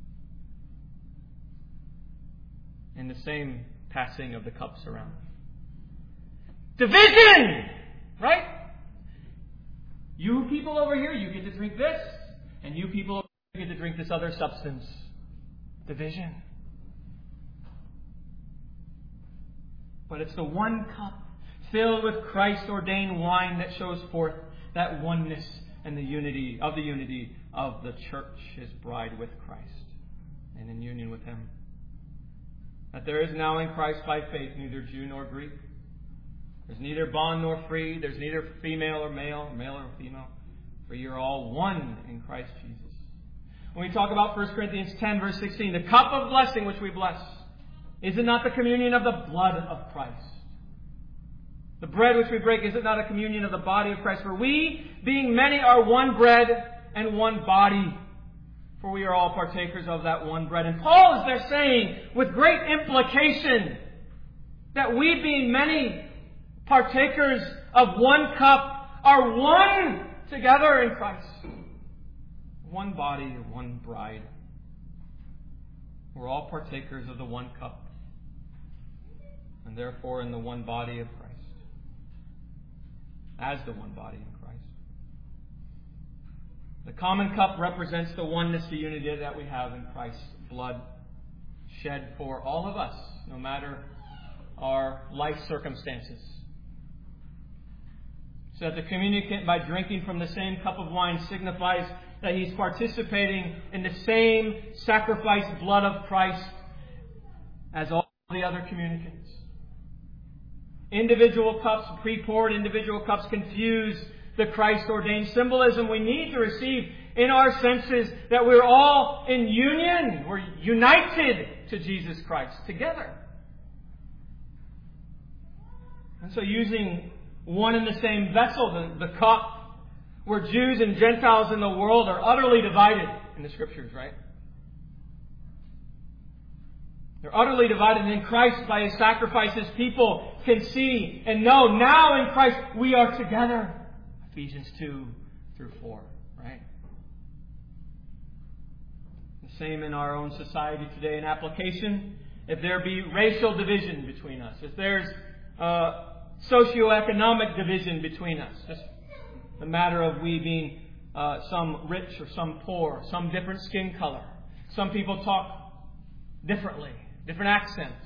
In the same passing of the cups around. Division! Right? You people over here, you get to drink this, and you people over here get to drink this other substance. Division. But it's the one cup filled with Christ-ordained wine that shows forth that oneness and the unity of the church, His bride with Christ, and in union with Him. That there is now in Christ by faith neither Jew nor Greek. There's neither bond nor free. There's neither female or male or female. For you're all one in Christ Jesus. When we talk about 1 Corinthians 10, verse 16, the cup of blessing which we bless, is it not the communion of the blood of Christ? The bread which we break, is it not a communion of the body of Christ? For we, being many, are one bread and one body. For we are all partakers of that one bread. And Paul is there saying, with great implication, that we, being many partakers of one cup, are one together in Christ. One body, one bride. We're all partakers of the one cup, and therefore in the one body of Christ. As the one body in Christ. The common cup represents the oneness, the unity that we have in Christ's blood shed for all of us, no matter our life circumstances. So that the communicant, by drinking from the same cup of wine, signifies that he's participating in the same sacrificed blood of Christ as all the other communicants. Individual cups, pre-poured individual cups, confuse the Christ-ordained symbolism we need to receive in our senses that we're all in union. We're united to Jesus Christ together. And so using one and the same vessel, the cup, where Jews and Gentiles in the world are utterly divided in the Scriptures, right? They're utterly divided. And in Christ, by His sacrifices, people can see and know now in Christ we are together. Ephesians 2 through 4, right? The same in our own society today in application. If there be racial division between us, if there's socioeconomic division between us, just the matter of we being some rich or some poor, some different skin color. Some people talk differently, different accents.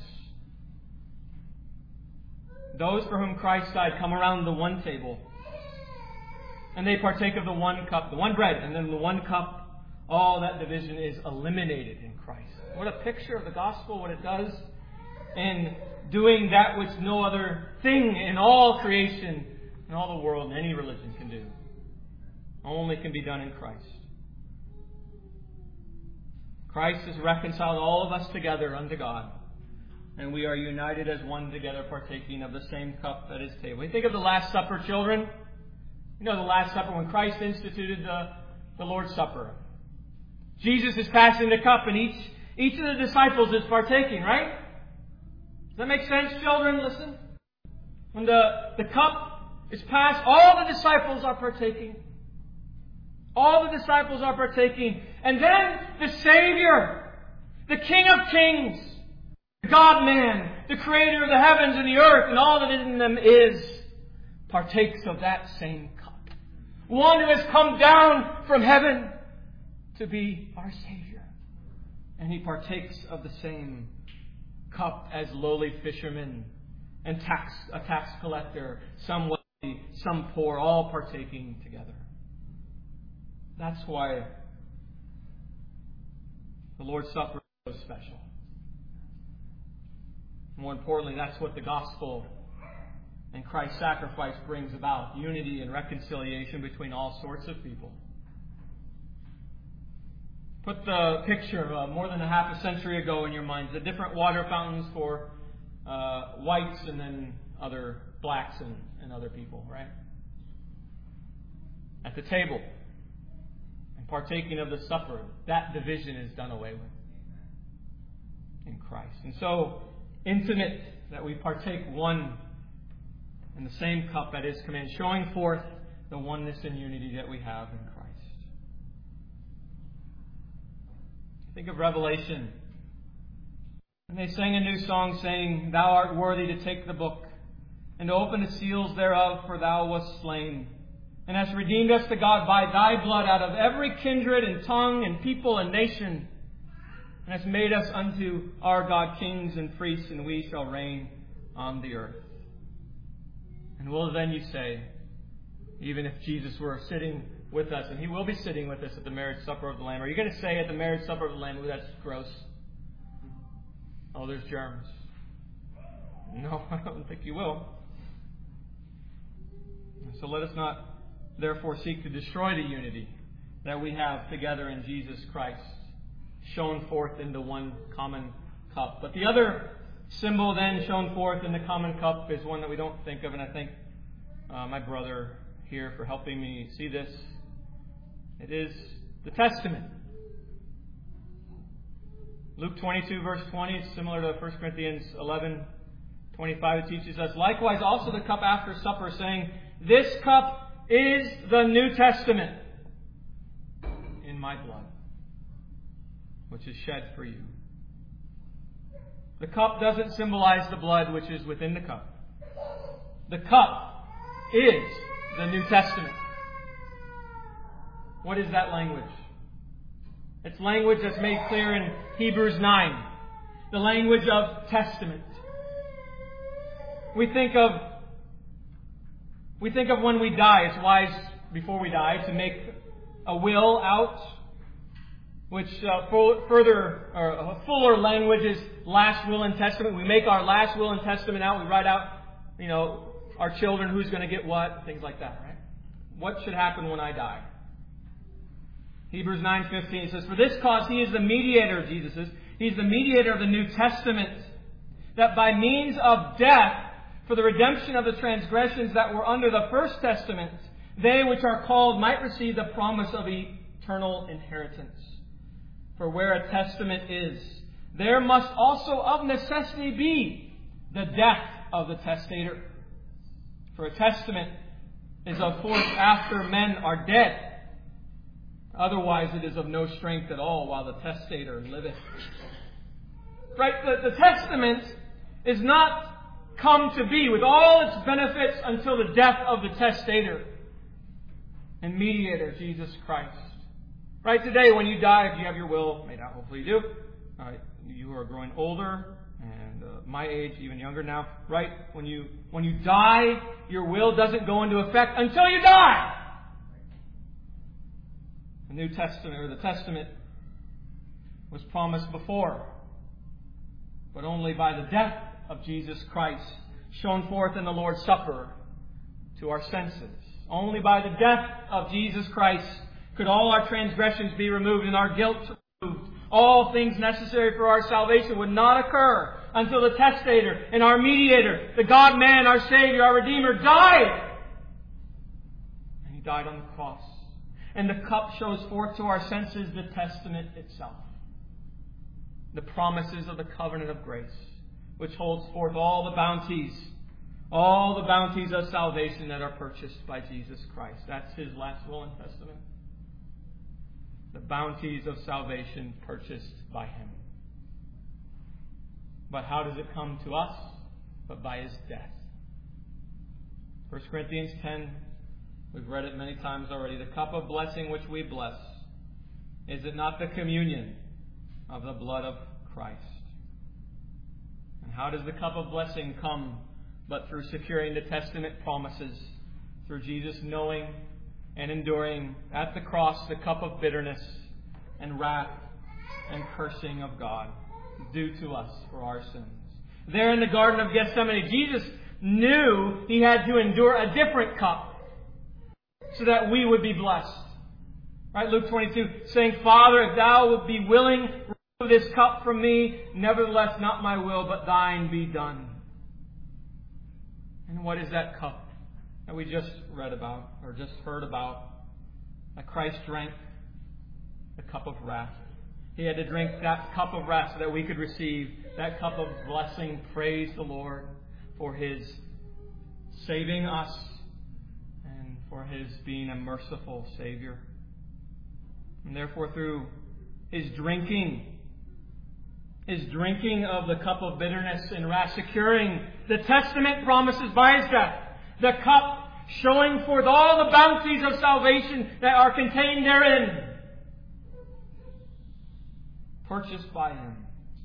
Those for whom Christ died come around the one table. And they partake of the one cup, the one bread, and then the one cup. All that division is eliminated in Christ. What a picture of the gospel, what it does in doing that which no other thing in all creation, in all the world, in any religion can do. Only can be done in Christ. Christ has reconciled all of us together unto God. And we are united as one together, partaking of the same cup at His table. You think of the Last Supper, children. You know the Last Supper, when Christ instituted the Lord's Supper. Jesus is passing the cup, and each of the disciples is partaking, right? Does that make sense, children? Listen. When the cup is passed, all the disciples are partaking. All the disciples are partaking. And then the Savior, the King of Kings, the God-man, the Creator of the heavens and the earth and all that in them is, partakes of that same cup. One who has come down from heaven to be our Savior. And He partakes of the same cup as lowly fishermen and a tax collector, some wealthy, some poor, all partaking together. That's why the Lord's Supper is so special. More importantly, that's what the gospel and Christ's sacrifice brings about. Unity and reconciliation between all sorts of people. Put the picture of more than a half a century ago in your minds. The different water fountains for whites and then other blacks and other people, right? At the table. and partaking of the supper, that division is done away with in Christ. And so intimate that we partake one in the same cup at His command, showing forth the oneness and unity that we have in Christ. Think of Revelation. And they sang a new song saying, Thou art worthy to take the book and to open the seals thereof, for Thou wast slain, and hast redeemed us to God by Thy blood out of every kindred and tongue and people and nation, and hast made us unto our God kings and priests, and we shall reign on the earth. And will then you say, even if Jesus were sitting with us, and He will be sitting with us at the marriage supper of the Lamb, are you going to say at the marriage supper of the Lamb, "Ooh, that's gross. Oh, there's germs"? No, I don't think you will. So let us not therefore seek to destroy the unity that we have together in Jesus Christ, shown forth in the one common cup. But the other symbol then shown forth in the common cup is one that we don't think of, and I thank my brother here for helping me see this. It is the Testament. Luke 22 verse 20 is similar to 1 Corinthians 11:25. It teaches us, likewise also the cup after supper, saying, This cup is the New Testament in my blood, which is shed for you. The cup doesn't symbolize the blood which is within the cup. The cup is the New Testament. What is that language? It's language that's made clear in Hebrews 9. The language of testament. We think of when we die. It's wise before we die to make a will out, which a fuller language is last will and testament. We make our last will and testament out. We write out, our children, who's going to get what, things like that, right? What should happen when I die? Hebrews 9:15 says, For this cause He is the mediator, Jesus is. He's the mediator of the New Testament, that by means of death, for the redemption of the transgressions that were under the first testament, they which are called might receive the promise of eternal inheritance. For where a testament is, there must also of necessity be the death of the testator. For a testament is of force after men are dead. Otherwise it is of no strength at all while the testator liveth. Right? The testament is not come to be with all its benefits until the death of the testator and mediator, Jesus Christ. Right? Today, when you die, if you have your will made out, hopefully you do. You are growing older, and my age, even younger now. Right? When you die, your will doesn't go into effect until you die. The New Testament, or the Testament, was promised before, but only by the death of Jesus Christ, shown forth in the Lord's Supper to our senses. Only by the death of Jesus Christ could all our transgressions be removed and our guilt removed. All things necessary for our salvation would not occur until the testator and our mediator, the God-man, our Savior, our Redeemer, died. And He died on the cross. And the cup shows forth to our senses the testament itself. The promises of the covenant of grace, which holds forth all the bounties of salvation that are purchased by Jesus Christ. That's His last will and testament. The bounties of salvation purchased by Him. But how does it come to us? But by His death. 1 Corinthians 10, we've read it many times already. The cup of blessing which we bless, is it not the communion of the blood of Christ? And how does the cup of blessing come but through securing the testament promises, through Jesus knowing and enduring at the cross the cup of bitterness and wrath and cursing of God due to us for our sins. There in the Garden of Gethsemane, Jesus knew He had to endure a different cup so that we would be blessed. Right? Luke 22, saying, Father, if Thou would be willing, remove this cup from me. Nevertheless, not my will, but Thine be done. And what is that cup that we just read about, or just heard about, that Christ drank the cup of wrath. He had to drink that cup of wrath so that we could receive that cup of blessing. Praise the Lord for His saving us and for His being a merciful Savior. And therefore, through His drinking of the cup of bitterness and wrath, securing the testament promises by His death, the cup showing forth all the bounties of salvation that are contained therein, purchased by Him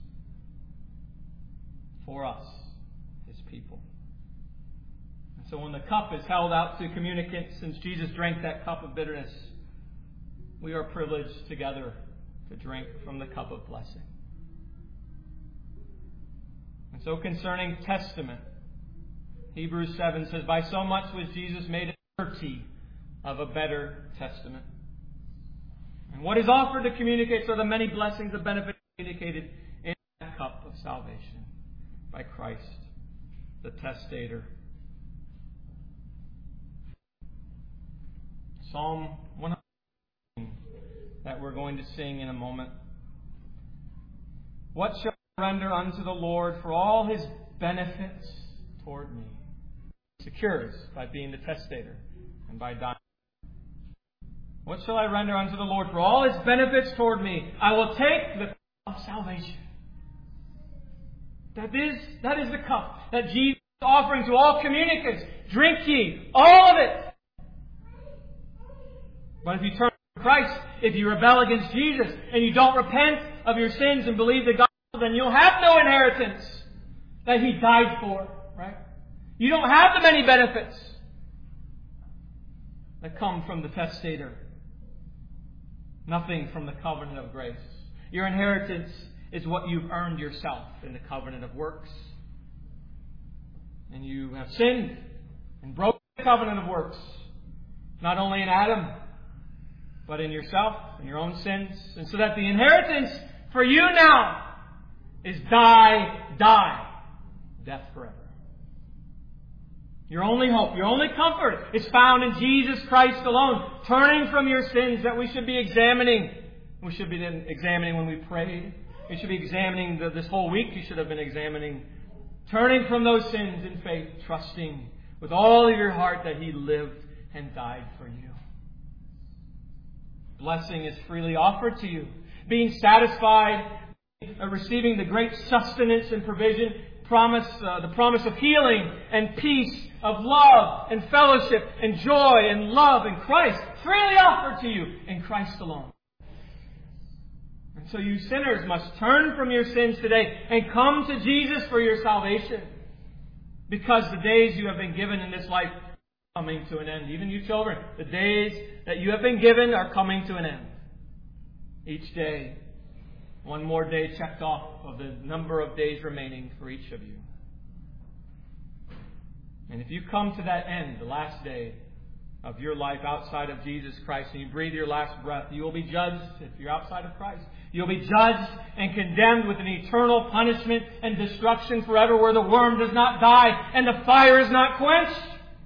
for us, His people. And so when the cup is held out to communicants, since Jesus drank that cup of bitterness, we are privileged together to drink from the cup of blessing. And so concerning testament, Hebrews 7 says, by so much was Jesus made a surety of a better testament. And what is offered to communicate are the many blessings of benefit communicated in that cup of salvation by Christ, the testator. Psalm 100 that we're going to sing in a moment. What shall I render unto the Lord for all His benefits toward me? He secures by being the testator and by dying. What shall I render unto the Lord for all His benefits toward me? I will take the cup of salvation. That is the cup that Jesus is offering to all communicants. Drink ye all of it. But if you turn to Christ, if you rebel against Jesus, and you don't repent of your sins and believe the gospel, then you'll have no inheritance that He died for. Right? You don't have the many benefits that come from the testator. Nothing from the covenant of grace. Your inheritance is what you've earned yourself in the covenant of works. And you have sinned and broken the covenant of works. Not only in Adam, but in yourself and your own sins. And so that the inheritance for you now is die, death forever. Your only hope, your only comfort is found in Jesus Christ alone. Turning from your sins that we should be examining. We should be examining when we prayed. We should be examining this whole week. You should have been examining. Turning from those sins in faith, trusting with all of your heart that He lived and died for you. Blessing is freely offered to you. Being satisfied, receiving the great sustenance and provision, the promise of healing and peace, of love and fellowship and joy and love in Christ, freely offered to you in Christ alone. And so you sinners must turn from your sins today and come to Jesus for your salvation. Because the days you have been given in this life are coming to an end. Even you children, the days that you have been given are coming to an end. Each day, one more day checked off of the number of days remaining for each of you. And if you come to that end, the last day of your life outside of Jesus Christ, and you breathe your last breath, you will be judged if you're outside of Christ. You'll be judged and condemned with an eternal punishment and destruction forever, where the worm does not die and the fire is not quenched.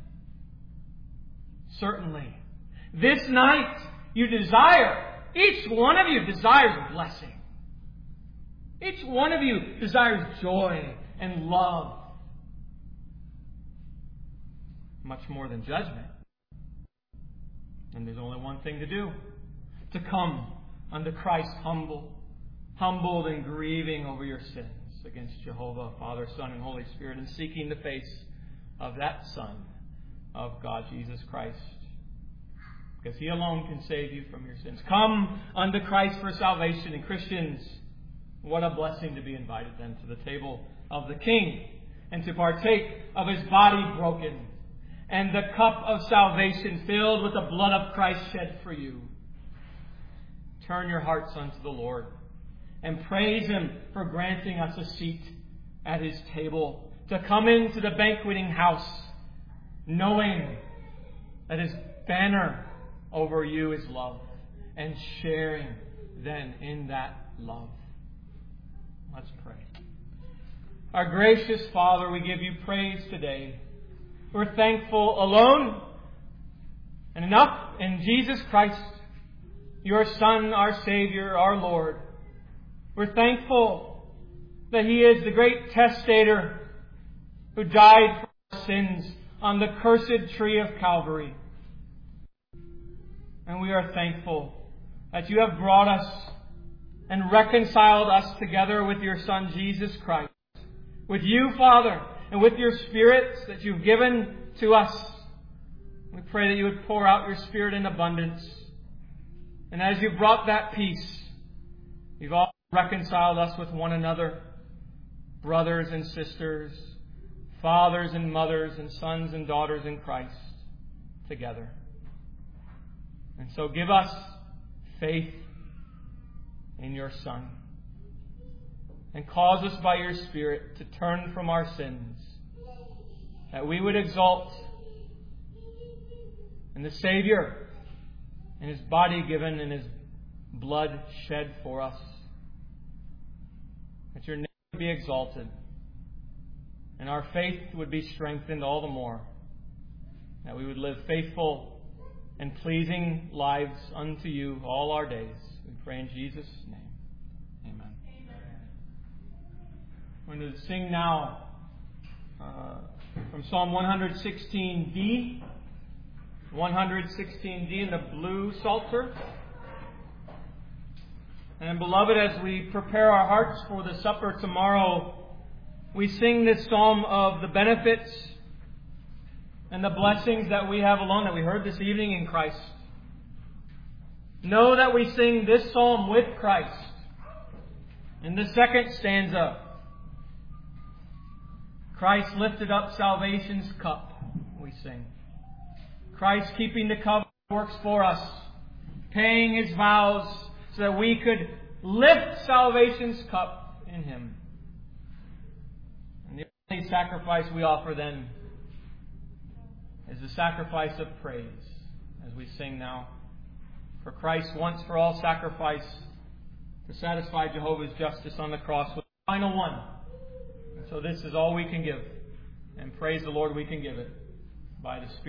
Certainly, this night you desire, each one of you desires blessing. Each one of you desires joy and love. Much more than judgment. And there's only one thing to do. To come unto Christ humbled and grieving over your sins against Jehovah, Father, Son, and Holy Spirit, and seeking the face of that Son of God, Jesus Christ. Because He alone can save you from your sins. Come unto Christ for salvation. And Christians, what a blessing to be invited then to the table of the King and to partake of His body broken and the cup of salvation filled with the blood of Christ shed for you. Turn your hearts unto the Lord and praise Him for granting us a seat at His table, to come into the banqueting house knowing that His banner over you is love, and sharing then in that love. Let's pray. Our gracious Father, we give you praise today. We're thankful alone and enough in Jesus Christ your Son, our Savior, our Lord. We're thankful that He is the great testator who died for our sins on the cursed tree of Calvary. And we are thankful that you have brought us and reconciled us together with your Son, Jesus Christ. With you, Father, and with your Spirit that you've given to us. We pray that you would pour out your Spirit in abundance. And as you've brought that peace, you've also reconciled us with one another, brothers and sisters, fathers and mothers, and sons and daughters in Christ together. And so give us faith in your Son. And cause us by your Spirit to turn from our sins, that we would exalt in the Savior and His body given and His blood shed for us. That your name would be exalted and our faith would be strengthened all the more. That we would live faithful and pleasing lives unto you all our days. We pray in Jesus' name. Amen. We're going to sing now from Psalm 116D. 116D in the blue Psalter. And beloved, as we prepare our hearts for the supper tomorrow, we sing this psalm of the benefits and the blessings that we have alone, that we heard this evening in Christ. Know that we sing this psalm with Christ. In the second stanza, Christ lifted up salvation's cup, we sing. Christ keeping the covenant works for us, paying His vows so that we could lift salvation's cup in Him. And the only sacrifice we offer then is the sacrifice of praise, as we sing now. For Christ once for all sacrifice to satisfy Jehovah's justice on the cross was the final one. So this is all we can give. And praise the Lord, we can give it by the Spirit.